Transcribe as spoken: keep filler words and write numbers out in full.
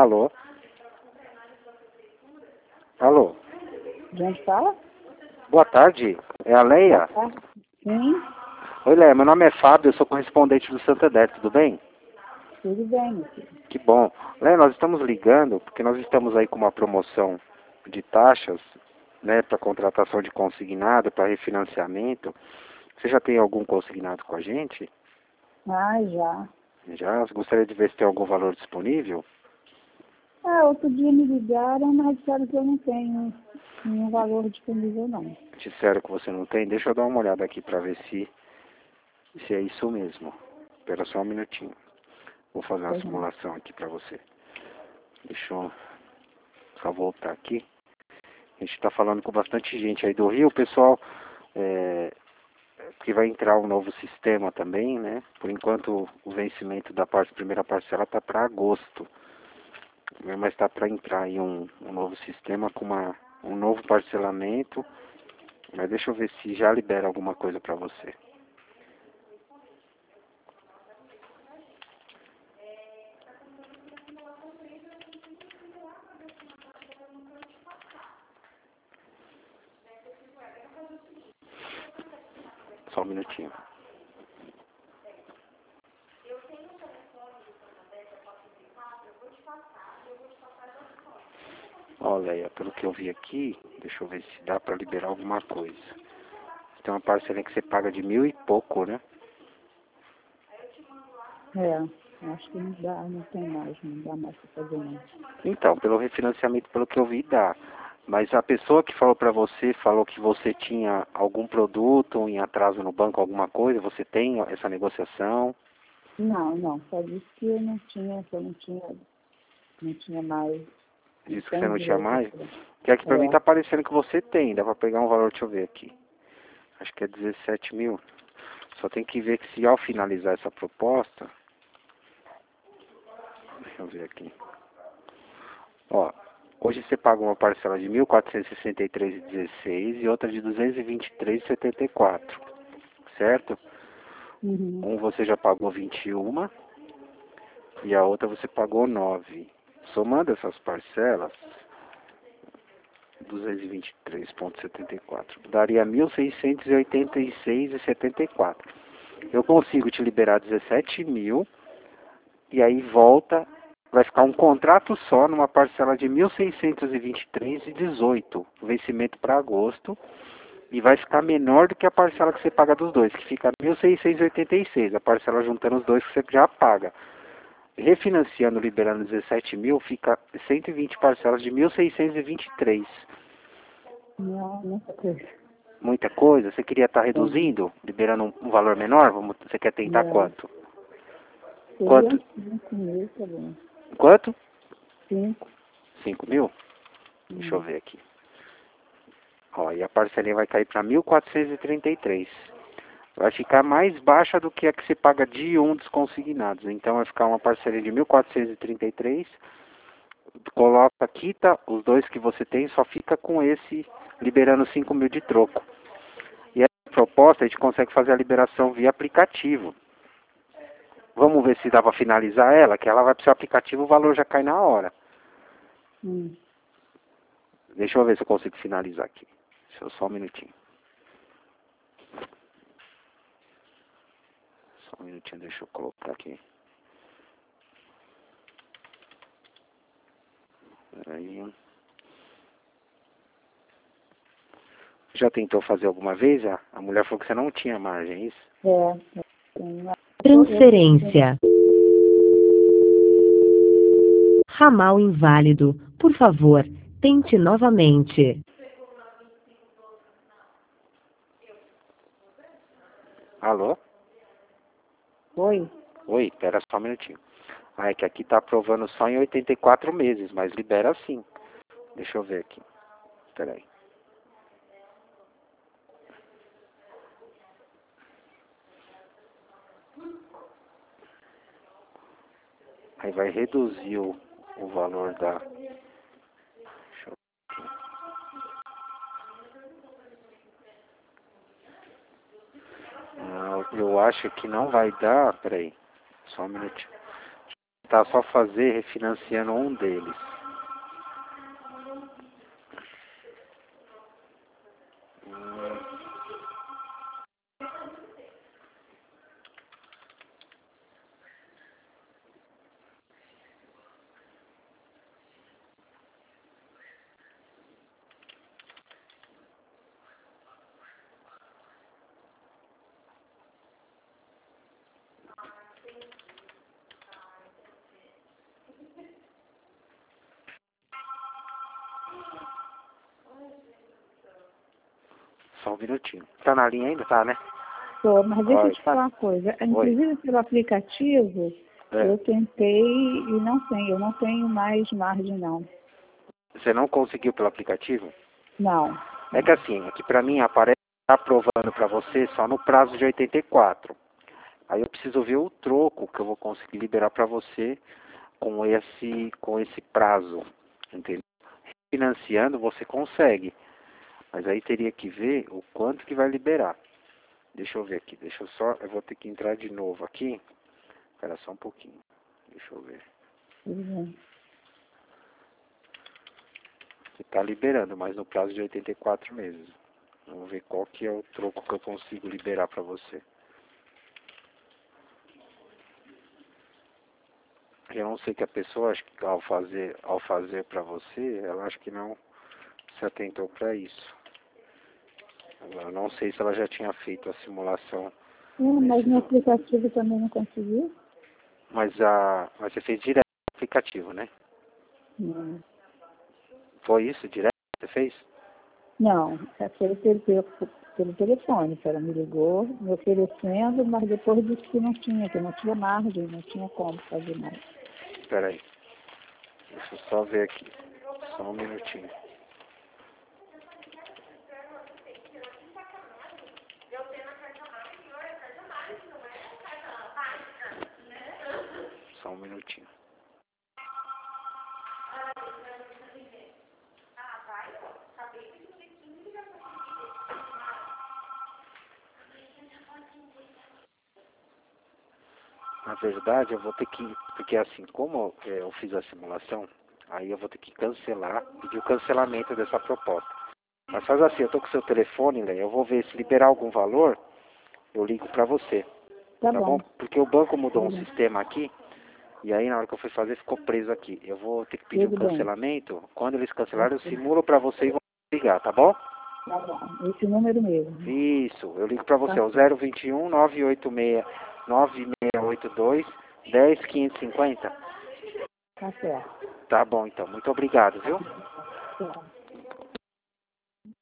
Alô? Alô? Gente, fala? Boa tarde, é a Leia? Boa tarde. Sim, Oi, Leia, meu nome é Fábio, eu sou correspondente do Santander, tudo bem? tudo bem, meu filho. Que bom. Leia, nós estamos ligando porque nós estamos aí com uma promoção de taxas, né, para contratação de consignado, para refinanciamento. Você já tem algum consignado com a gente? Ah, já. Já? Você gostaria de ver se tem algum valor disponível? Ah, outro dia me ligaram, mas disseram que eu não tenho nenhum valor disponível, não. Disseram que você não tem? Deixa eu dar uma olhada aqui para ver se, se é isso mesmo. Espera só um minutinho. Vou fazer uma Pois não. simulação aqui para você. Deixa eu só voltar aqui. A gente está falando com bastante gente aí do Rio, pessoal, é, que vai entrar um novo sistema também, né? Por enquanto o vencimento da parte, primeira parcela está para agosto, né? Mas está para entrar aí um, um novo sistema com uma, um novo parcelamento. Mas deixa eu ver se já libera alguma coisa para você. Só um minutinho. Olha aí, pelo que eu vi aqui, deixa eu ver se dá para liberar alguma coisa. Tem uma parcela que você paga de mil e pouco, né? É, acho que não dá, não tem mais, não dá mais para fazer não. Então, pelo refinanciamento, pelo que eu vi, dá. Mas a pessoa que falou para você, falou que você tinha algum produto em atraso no banco, alguma coisa, você tem essa negociação? Não, não, só disse que eu não tinha, que eu não tinha, não tinha mais, não Disse que você tenho não tinha direito a mais? fazer. Que aqui pra mim É, tá parecendo que você tem, dá pra pegar um valor, deixa eu ver aqui. Acho que é dezessete mil. Só tem que ver que se ao finalizar essa proposta, deixa eu ver aqui. Ó, hoje você paga uma parcela de mil quatrocentos e sessenta e três reais e dezesseis e outra de duzentos e vinte e três reais e setenta e quatro, certo? uhum. Um você já pagou vinte e um e a outra você pagou nove. Somando essas parcelas, duzentos e vinte e três reais e setenta e quatro, daria mil seiscentos e oitenta e seis reais e setenta e quatro. Eu consigo te liberar dezessete mil e aí volta, vai ficar um contrato só numa parcela de mil seiscentos e vinte e três reais e dezoito, vencimento para agosto, e vai ficar menor do que a parcela que você paga dos dois, que fica mil seiscentos e oitenta e seis, a parcela juntando os dois que você já paga. Refinanciando, liberando dezessete mil, fica cento e vinte parcelas de mil seiscentos e vinte e três. Não, muita coisa. Muita coisa? Você queria estar É, reduzindo, liberando um, um valor menor? Vamos, você quer tentar é, quanto? seria Quanto? uns cinco mil, tá bom. Quanto? Cinco. Cinco mil? Deixa eu Hum. ver aqui. Ó, e a parcelinha vai cair para mil quatrocentos e trinta e três. Vai ficar mais baixa do que a que você paga de um dos consignados. Então vai ficar uma parcelinha de mil quatrocentos e trinta e três. Coloca, quita os dois que você tem, só fica com esse liberando cinco mil de troco. E essa proposta a gente consegue fazer a liberação via aplicativo. Vamos ver se dá para finalizar ela, que ela vai para o seu aplicativo, o valor já cai na hora. Hum. Deixa eu ver se eu consigo finalizar aqui. Deixa eu só um minutinho. Só um minutinho, deixa eu colocar aqui. Peraí. Já tentou fazer alguma vez? A, a mulher falou que você não tinha margem, é isso? É, é, Transferência. Ramal inválido. Por favor, tente novamente. Alô? Oi? Oi, espera só um minutinho. Ah, é que aqui tá aprovando só em oitenta e quatro meses, mas libera sim. Deixa eu ver aqui. Espera aí. Aí vai reduzir o, o valor da... Deixa eu... Não, eu acho que não vai dar... Peraí, só um minutinho. Tá tentar só fazer refinanciando um deles. Hum. Só um minutinho. Tá na linha ainda? Tá, né? Tô, mas deixa Oi. eu te falar uma coisa. Oi. Inclusive pelo aplicativo, É. eu tentei e não tenho. Eu não tenho mais margem, não. Você não conseguiu pelo aplicativo? Não. É que assim, aqui pra mim aparece aprovando pra você só no prazo de oitenta e quatro. Aí eu preciso ver o troco que eu vou conseguir liberar pra você com esse, com esse prazo. Entendeu? Financiando você consegue. Mas aí teria que ver o quanto que vai liberar. Deixa eu ver aqui, deixa eu só, eu vou ter que entrar de novo aqui. Espera só um pouquinho. Deixa eu ver. Uhum. Você está liberando, mas no prazo de oitenta e quatro meses. Vamos ver qual que é o troco que eu consigo liberar para você. Eu não sei que a pessoa, acho que ao fazer, ao fazer para você, ela acho que não se atentou para isso. Eu não sei se ela já tinha feito a simulação. É, mas Nesses... no aplicativo também não conseguiu? Mas, a, mas você fez direto no aplicativo, né? Não. Foi isso, direto que você fez? Não, é pelo, pelo, pelo, pelo telefone, que ela me ligou, me oferecendo, mas depois disse que não tinha, que não tinha margem, não tinha como fazer mais. Espera aí. Deixa eu só ver aqui. Só um minutinho. Só um minutinho. Na verdade, eu vou ter que... Porque assim, como é, eu fiz a simulação, aí eu vou ter que cancelar, pedir o cancelamento dessa proposta. Mas faz assim, eu tô com o seu telefone, Lê, eu vou ver se liberar algum valor, eu ligo pra você. Tá, Tá bom. bom? Porque o banco mudou um Tudo bem. sistema aqui, e aí na hora que eu fui fazer ficou preso aqui. Eu vou ter que pedir um Tudo bem. cancelamento. Quando eles cancelarem, eu simulo pra você e vou ligar, tá bom? Tá bom. Esse número mesmo. Isso, eu ligo pra você, Tá é o zero vinte e um, nove oito seis, nove seis oito dois, dez quinhentos e cinquenta. Tá certo. Tá bom, então. Muito obrigado, viu? Tá.